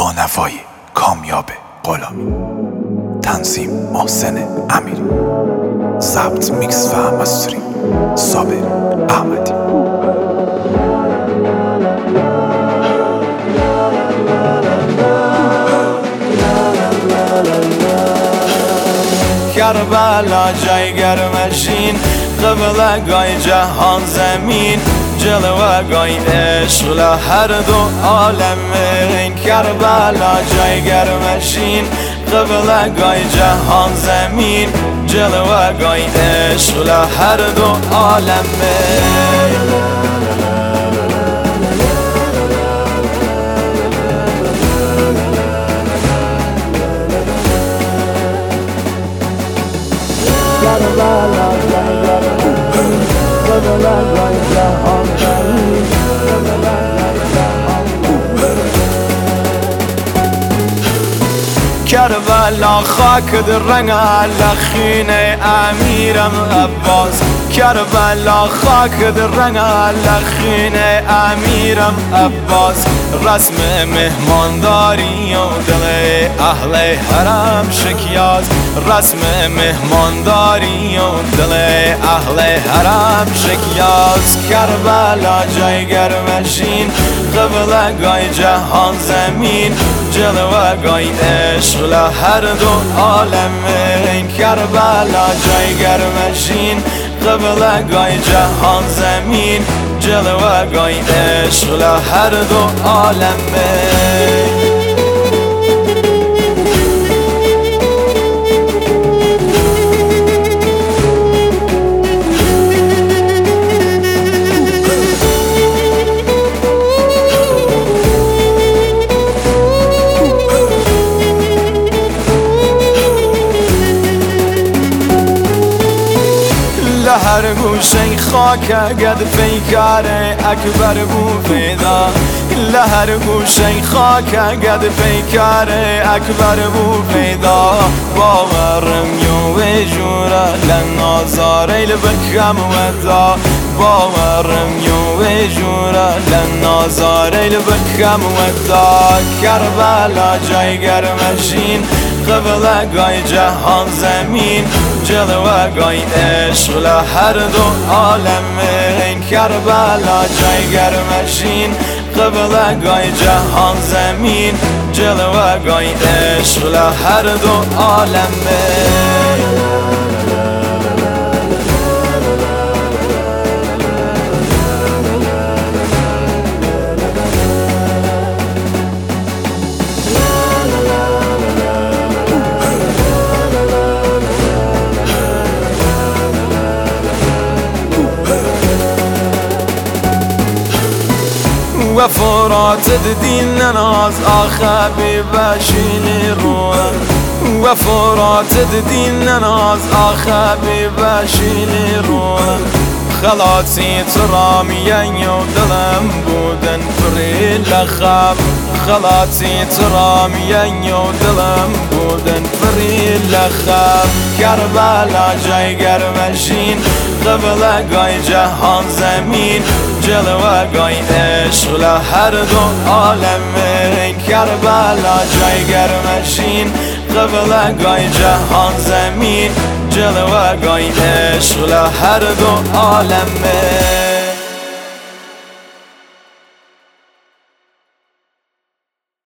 با نوای کامیاب غلامی، تنظیم محسن امیری، ضبط میکس و مسترینگ صابر احمدی. کربلا جای گرمشین، قبله گای جهان زمین، جلوه گای عشق لهر دو عالمین. کربلا جای گرمشین، قبله گای جهان زمین، جلوه گای عشق لهر دو عالمین. کربلا خاک در رنگ لخین امیرم عباس، کربلا خاک در رنگ لخین امیرم عباس. رسم مهمانداری و دل اهل حرم شکیاز، رسم مهمانداری و دل اهل حرم شکیاز. کربلا جای گرمشین، قبله گای جهان زمین، جلوه گای عشق لهر دو عالمین. کربلا جای گرمشین، قبله گای جهان زمین، جلوه گای عشق لهر دو عالمین. لهر گوشه خاک گد پیکار اکبر بو پیدا، لهر گوشه خاک گد پیکار اکبر بو پیدا. باورم یو جورا لنازاره لبکم ودا، باورم یو جورا لنازاره لبکم ودا. کربلا جای گرمشین، قبله گای جهان زمین، جلوه گای عشق لهر دو عالمین. کربلا جای گرمشین، قبله گای جهان زمین، جلوه گای عشق لهر دو عالمین. و فرات دین ناز آخه ببشین روان، و فرات دین ناز آخه ببشین روان. خلاصی ترامیان و دلم بودن پری لخم، خلاصی ترامیان و دلم بودن پری لخم. کربلا جای گرمشین، قبله گای جهان زمین، جلوه گای عشق لهر دو عالمین. کربلا جای گرمشین، قبله گای جهان زمین، جلوه گای عشق لهر دو عالمین.